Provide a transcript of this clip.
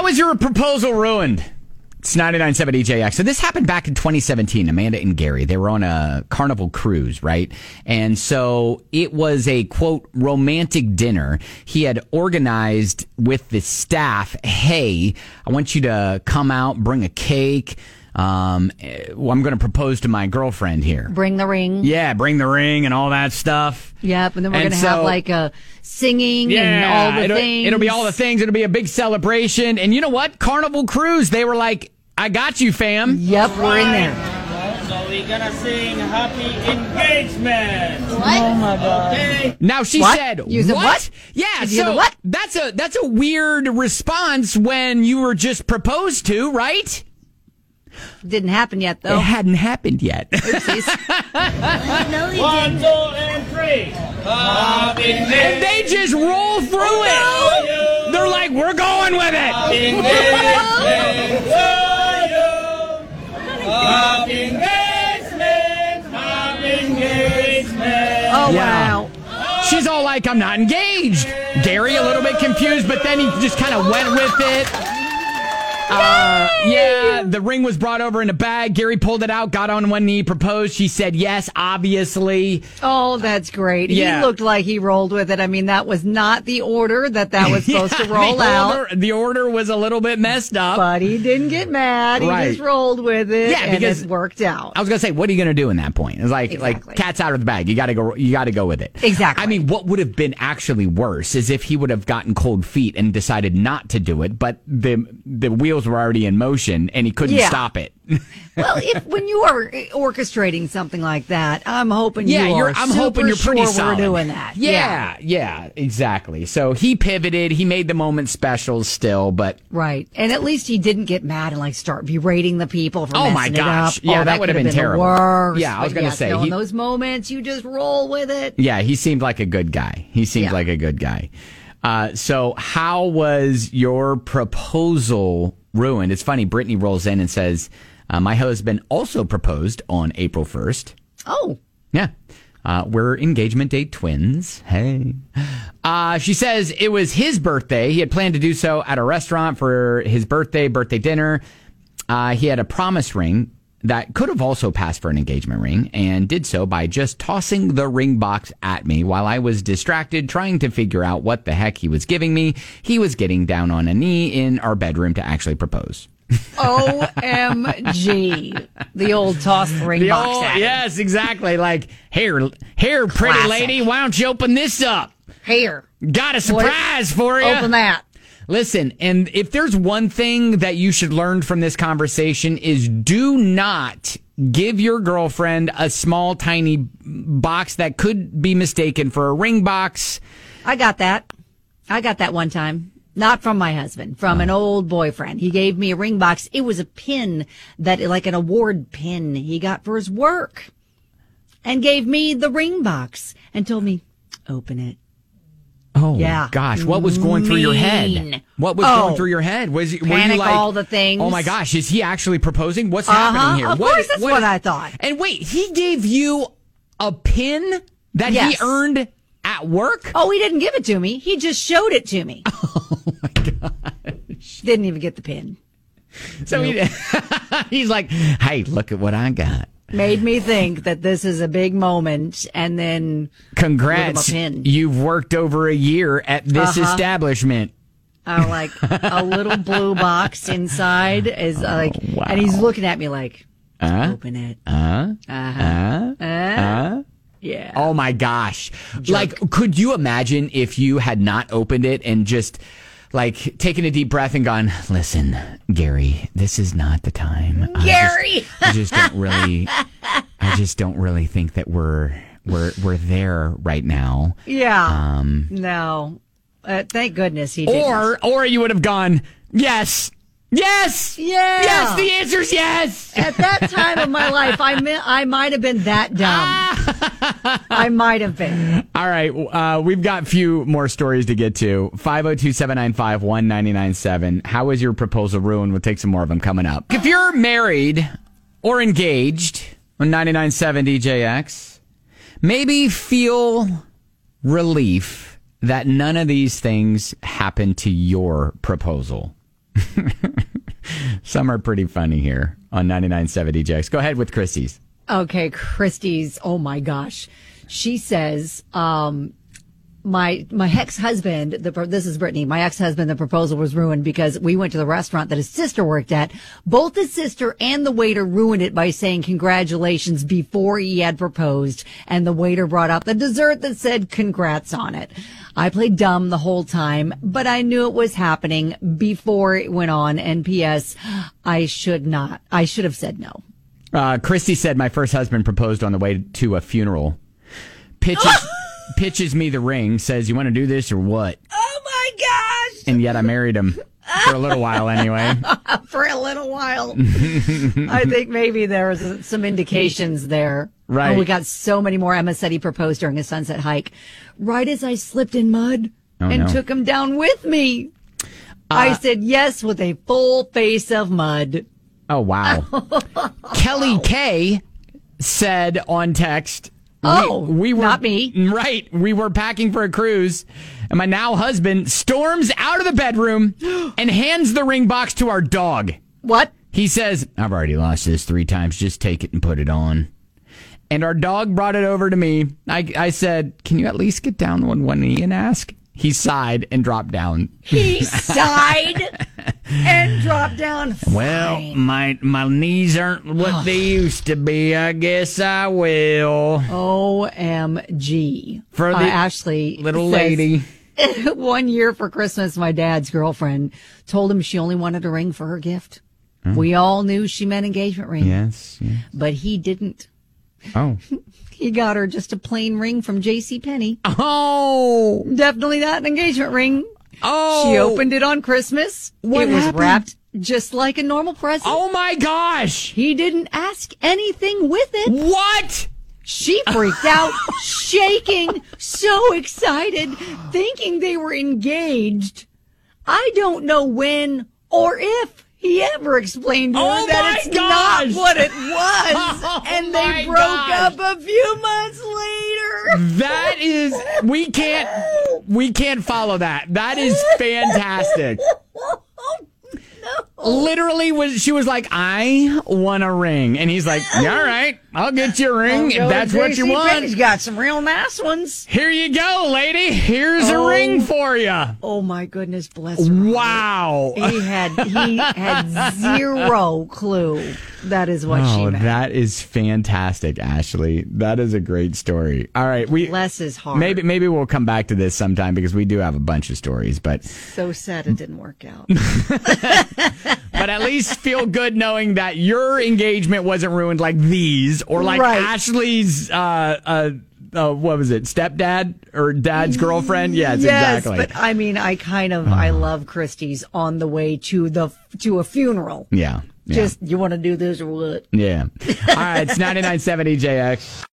How was your proposal ruined? It's 99.7 EJX. So this happened back in 2017. Amanda and Gary, they were on a Carnival cruise, right? And so it was a, quote, romantic dinner. He had organized with the staff, hey, I want you to come out, bring a cake. I'm going to propose to my girlfriend here. Bring the ring. Yeah, bring the ring and all that stuff. Yep, and then we're going to have like a singing and all the things. It'll be all the things. It'll be a big celebration. And you know what? Carnival Cruise, they were like, I got you, fam. Yep, we're in there. So we're going to sing Happy Engagement. What? Oh, my God. Okay. Now, she said, what? Yeah, so what? That's a weird response when you were just proposed to, right? Didn't happen yet, though. It hadn't happened yet. Oopsies. No, 1, 2, and 3. Happy Engagement. And they just roll through it. They're like, we're going with it. Happy Engagement. Happy Engagement. Happy Engagement. Oh, Yeah. wow. She's all like, I'm not engaged. Gary a little bit confused, but then he just kind of went with it. Yeah, the ring was brought over in a bag. Gary pulled it out, got on one knee, proposed. She said yes, obviously. Oh, that's great. Yeah. He looked like he rolled with it. I mean, that was not the order that was supposed to roll out. The order was a little bit messed up. But he didn't get mad. He Right. just rolled with it. Yeah, because and it worked out. I was gonna say, what are you gonna do in that point? It's like Exactly. cat's out of the bag. You gotta go with it. Exactly. I mean, what would have been actually worse is if he would have gotten cold feet and decided not to do it, but the wheels were already in motion and he couldn't stop it. Well, when you are orchestrating something like that, I'm hoping I'm hoping you're pretty sure solid. we're doing that. Yeah, exactly. So he pivoted. He made the moment special still, but Right. And at least he didn't get mad and like start berating the people for Oh, my messing gosh. it up. Yeah, that would have been terrible. The worst. Yeah, I was But gonna yes, say, in those moments, you just roll with it. yeah, he seemed like a good guy. So how was your proposal ruined? It's funny. Brittany rolls in and says, my husband also proposed on April 1st. Oh. Yeah. We're engagement date twins. Hey. She says it was his birthday. He had planned to do so at a restaurant for his birthday dinner. He had a promise ring that could have also passed for an engagement ring and did so by just tossing the ring box at me while I was distracted trying to figure out what the heck he was giving me. He was getting down on a knee in our bedroom to actually propose. OMG. The old toss the ring box at him. Yes, exactly. Like, here, pretty Classic. lady, why don't you open this up? Here. Got a surprise for you. Open that. Listen, and if there's one thing that you should learn from this conversation is do not give your girlfriend a small, tiny box that could be mistaken for a ring box. I got that one time. Not from my husband, from an old boyfriend. He gave me a ring box. It was a pin like an award pin he got for his work, and gave me the ring box and told me, open it. Oh, yeah. Gosh. What was going through your head? Mean. What was going through your head? Were you like, all the things. Oh my gosh, is he actually proposing? What's happening here? Of course, that's what I thought. And wait, he gave you a pin that Yes. he earned at work? Oh, he didn't give it to me. He just showed it to me. Oh my gosh. Didn't even get the pin. So he's like, hey, look at what I got. Made me think that this is a big moment, and then Congrats. give him a pin. You've worked over a year at this establishment. Like a little blue box inside is like, wow. and he's looking at me like, open it. Yeah. Oh my gosh. Like, could you imagine if you had not opened it and just like taken a deep breath and gone, listen, Gary, this is not the time. Gary! I just don't really think that we're there right now. Yeah. No. Thank goodness he didn't. Or you would have gone, yes. Yes. Yeah. Yes. The answer's yes. At that time of my life, I might have been that dumb. I might have been. All right. We've got a few more stories to get to. 502-795-1997. How was your proposal ruined? We'll take some more of them coming up. If you're married or engaged on 99.7 DJX, maybe feel relief that none of these things happened to your proposal. Some are pretty funny here on 99.7 DJX. Go ahead with Christy's. Okay, Christy's. Oh my gosh. She says, my ex-husband, this is Brittany, my ex-husband, the proposal was ruined because we went to the restaurant that his sister worked at. Both his sister and the waiter ruined it by saying congratulations before he had proposed. And the waiter brought out the dessert that said congrats on it. I played dumb the whole time, but I knew it was happening before it went on. And P.S. I should have said no. Christy said my first husband proposed on the way to a funeral. Pitches me the ring, says, you want to do this or what? Oh my gosh! And yet I married him for a little while anyway. For a little while. I think maybe there was some indications there. Right. Oh, we got so many more. Emma said he proposed during a sunset hike. Right as I slipped in mud and took him down with me. I said yes with a full face of mud. Oh, wow. Kelly K said on text, we were, not me. Right. We were packing for a cruise, and my now husband storms out of the bedroom and hands the ring box to our dog. What? He says, I've already lost this 3 times. Just take it and put it on. And our dog brought it over to me. I said, can you at least get down on one knee and ask? He sighed and dropped down. He sighed and dropped down. Well, my knees aren't what they used to be. I guess I will. OMG. For the Ashley little says, lady. 1 year for Christmas, my dad's girlfriend told him she only wanted a ring for her gift. We all knew she meant engagement ring. Yes. But he didn't. Oh. He got her just a plain ring from JCPenney. Oh. Definitely not an engagement ring. Oh. She opened it on Christmas. What it was happened? wrapped just like a normal present. Oh, my gosh. He didn't ask anything with it. What? She freaked out, shaking, so excited, thinking they were engaged. I don't know when or if he ever explained to her that it's not what it was. And they broke up a few months later. That is, we can't follow that. That is fantastic. Literally, she was like, I want a ring. And he's like, yeah, all right, I'll get you a ring if that's what you want. He's got some real nice ones. Here you go, lady. Here's a ring for you. Oh, my goodness, bless her. Wow. He had zero clue. That is what she meant. That is fantastic, Ashley. That is a great story. All right, bless his heart. Maybe we'll come back to this sometime because we do have a bunch of stories. But so sad it didn't work out. But at least feel good knowing that your engagement wasn't ruined like these or like Ashley's. What was it? Stepdad or dad's girlfriend? Yes, exactly. But I mean, I love Christie's on the way to a funeral. Yeah. Just, you want to do this or what? Yeah. All right. It's 99.7 EJX.